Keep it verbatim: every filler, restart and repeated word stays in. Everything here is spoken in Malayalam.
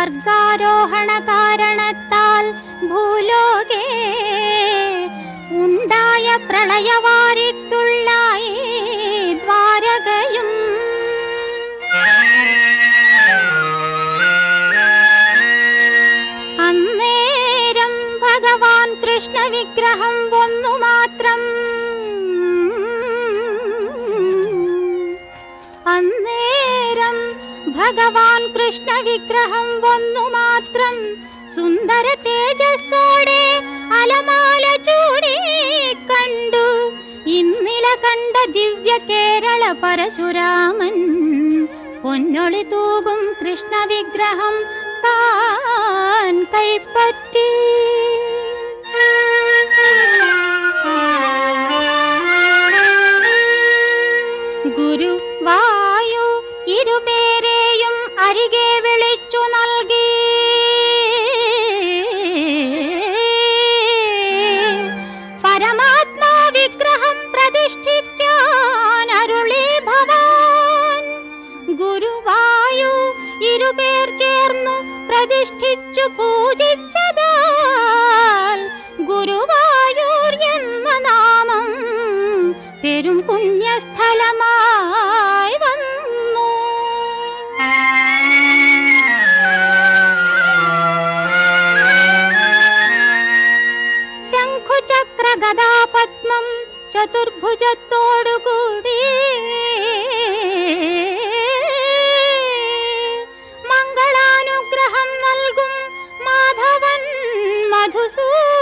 സ്വർഗാരോഹണ കാരണത്താൽ ഭൂലോകേ ഉണ്ടായ പ്രളയവാരിക്കുള്ളായി ദ്വാരകയും അന്നേരം ഭഗവാൻ കൃഷ്ണ വിഗ്രഹം ഒന്നു മാത്രം അന്നേരം ഭഗവാൻ കൃഷ്ണ വിഗ്രഹം ഒന്നു മാത്രം സുന്ദര തേജസ്സോടെ അലമാല ചൂടി കണ്ടു ഇന്നില കണ്ട ദിവ്യ കേരള പരശുരാമൻ പൊന്നൊളി തൂകും കൃഷ്ണ വിഗ്രഹം താൻ കൈപ്പറ്റി ഗുരു വായു ഇരുപേരെയും അരികെ വിളിച്ചു നൽകി പരമാത്മാ വിഗ്രഹം പ്രതിഷ്ഠിക്കാൻ അരുളി ഭവാൻ ഗുരുവായു ഇരുപേർ ചേർന്നു പ്രതിഷ്ഠിച്ചു പൂജിച്ചതാൽ ഗുരുവായൂർ എന്ന നാമം പെരും പുണ്യസ്ഥലമായി വന്നു. ശംഖുചക്ര ഗദാപത്മം ചതുർഭുജത്തോടുകൂടി മംഗളാനുഗ്രഹം നൽകും മാധവൻ മധുസൂ